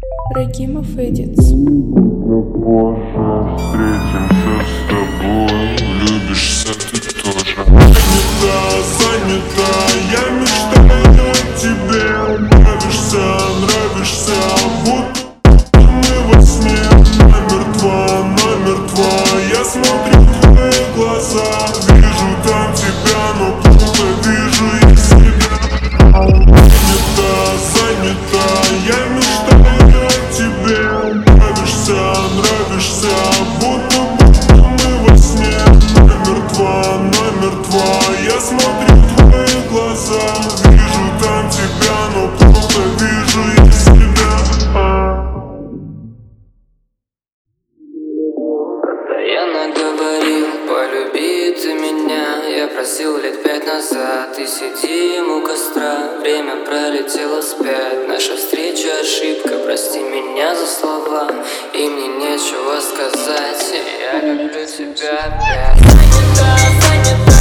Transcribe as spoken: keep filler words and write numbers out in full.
Рагимов Эдитс. Но позже встретимся с тобой. Влюбишься ты тоже. Занята, занята, я мечтаю о тебе. Нравишься, нравишься, будто мы во сне. Намертво, намертво, я смотрю в твои глаза. Вижу там тебя, но плохо вижу я себя. Занята, занята, я мечтаю о тебе. Нравишься, нравишься, будто будто мы во сне. Намертво, намертво, я смотрю в твои глаза. Вижу там тебя, но плохо вижу я себя. Постоянно говорил, полюби ты меня. Я просил лет пять назад, и сидим у костра. Время пролетело вспять, наша встреча ошибка. Прости меня за слова, и мне нечего сказать. Я люблю тебя опять. Занята, занята.